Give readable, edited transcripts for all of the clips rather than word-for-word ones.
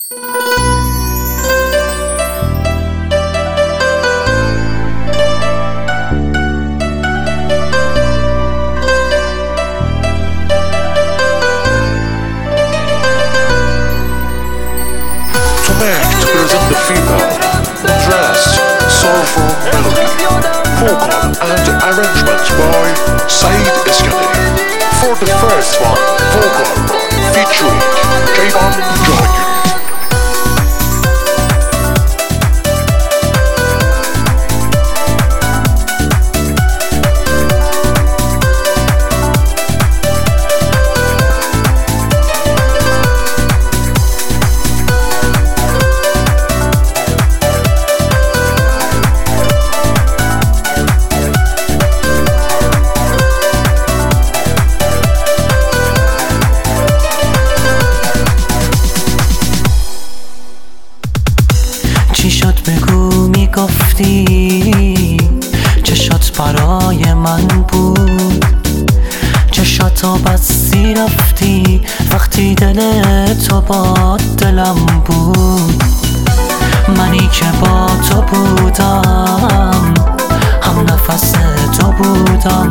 Present the female, dressed, soulful melody, vocal and arrangements by Saeed Iskandari. For the first one, vocal featuring Kayvan Joy. چی شد بگو میگفتی چشات برای من بود، چشاتو بستی رفتی وقتی دل تو با دلم بود. منی که با تو بودم هم نفس تو بودم،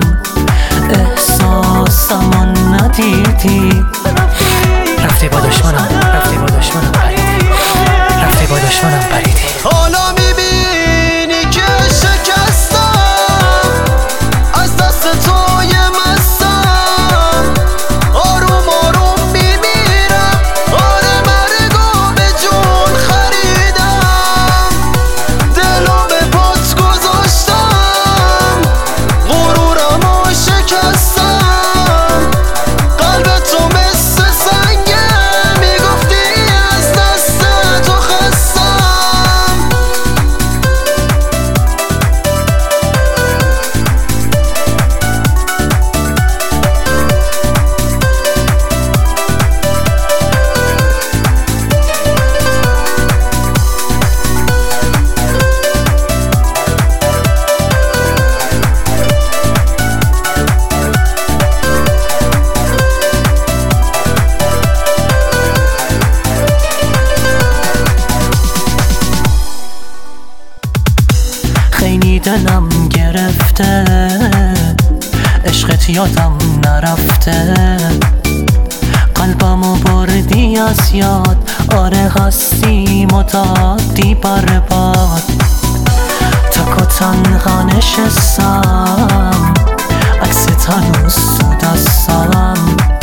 احساسمو ندیدی، رفتی با دشمنم، رفتی با دشمنم پریدی، رفتی با دشمنم پریدی. حالا میبینی که شکستم از دست توی مستم، آروم آروم میمیرم، آره مرگو به جون خریدم، دلو به پات گذاشتم، غرورمو شکستم، قلب تو مثل سنگه میگفتی از دست تو خستم. خیلی دلم گرفته، عشقت یادم نرفته، قلبمو بردی از یاد، آره هستی مدادی برباد. تک و تنها نشستم، عکست هنوز تو دستم،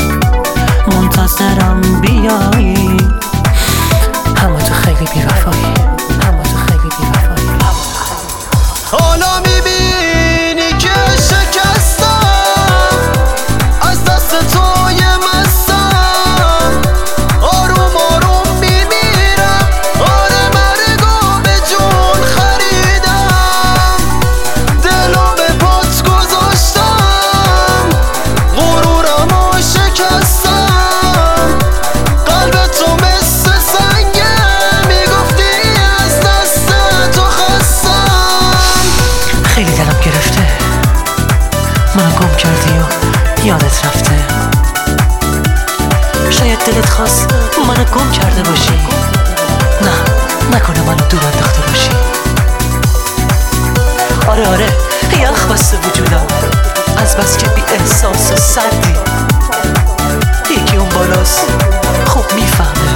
منتظرم بیایی، همه تو خیلی بی‌وفایی، همه تو خیلی بی‌وفایی. حالا میبینی که شکستم از دست توی مستم، آروم آروم میمیرم، آره مرگو به جون خریدم، دلو به پات گذاشتم، غرورمو شکستم، قلب تو مثل سنگه میگفتی از دست تو خستم. خیلی دلم گرفته، منو گم کردی و یادت رفته، شاید دلت خواست منو گم کرده باشی، نه نکنه منو دور انداخته باشی. آره یخ بسته وجودم از بس که بی احساس و سردی، یکی اون بالاست خوب میفهمه